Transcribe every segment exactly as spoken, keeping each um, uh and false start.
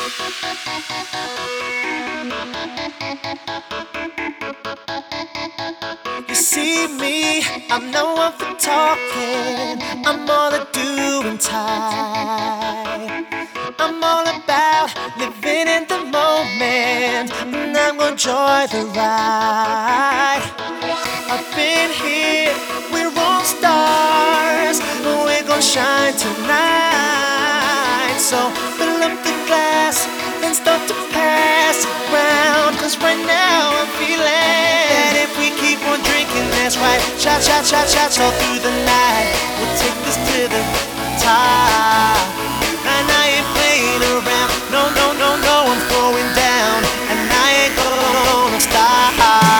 You see me, I'm no one for talking. I'm all a doing type. I'm all about living in the moment, and I'm gonna enjoy the ride. I've been here, we're all stars, and we're gonna shine tonight. So fill up the glass and start to pass it round, 'cause right now I'm feeling that if we keep on drinking, that's right. Shot, shot, shot, shots all through the night. We'll take this to the top. And I ain't playing around. No, no, no, no, I'm going down. And I ain't gonna stop.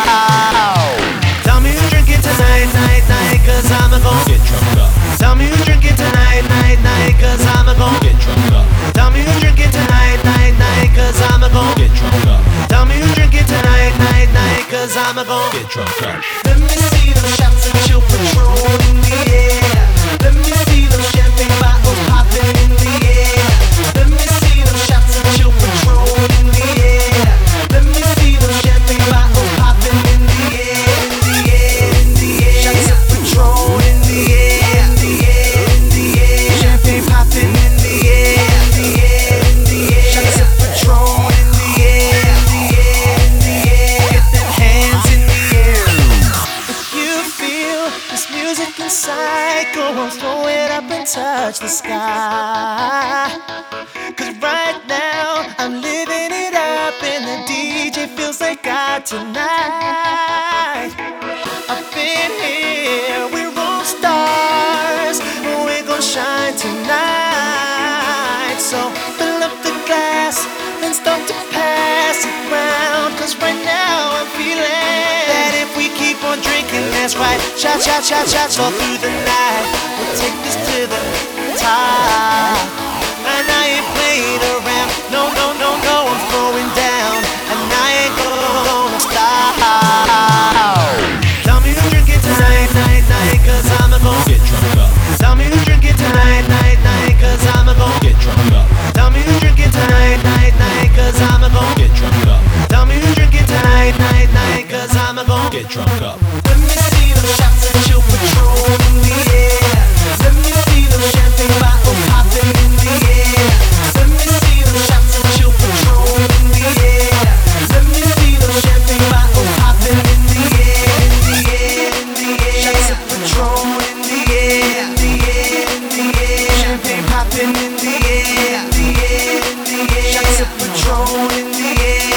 Tell me who's drinking tonight, night, night, 'cause I'm gonna get drunk up. Tell me who's drinking tonight, night, night, 'cause I'm gonna get drunk up. Tell me who's drinking tonight, night, night, 'cause I'm gonna get drunk up. Tell me who's drinking tonight, night, night, 'cause I'm gonna get drunk up. Let me see those shots of chill Patron in the air. Let me see those champagne bottles popping in the air. Let me see those shots of chill Patron in the air. Let me see those champagne bottles popping in the air, in the air, in the air. Shots of Patron in the air, in the air, in the air. Champagne popping in the air, in the air, in the air. Shots of Patron in the air, in the air, in the air. Get them hands in the air. If you feel this music inside, go on, throw it up and touch the sky. 'Cause right now I'm living it up, and the D J feels like God tonight. I've been here, we're all stars, and we're gonna shine tonight. So fill up the glass and start to pass it round, 'cause right now I'm feeling that if we keep on drinking, that's right. Shot, shot, shot, shots all through the night. We'll take this to the top. And I ain't playing around. No, no, no, no, I'm throwing down. And I ain't gonna stop. Tell me who's drinking tonight, night, night, 'cause I'm gonna get drunk up. Tell me who's drinking tonight, night, night, 'cause I'm gonna get drunk up. Tell me who's drinking tonight, night, night, 'cause I'm gonna get drunk up. Tell me who's drinking tonight, night, night, 'cause I'm gonna get drunk up. Let me see those shots of chill Patron in the air. Let me see those champagne bottles popping in the air. Let me see those shots of chill Patron in the air. Let me see those champagne bottles popping in the air, in the air, in the air. Shots of Patron in the air, in the air, in the air. Champagne popping in the air, in the air, in the air. Shots of Patron in the air.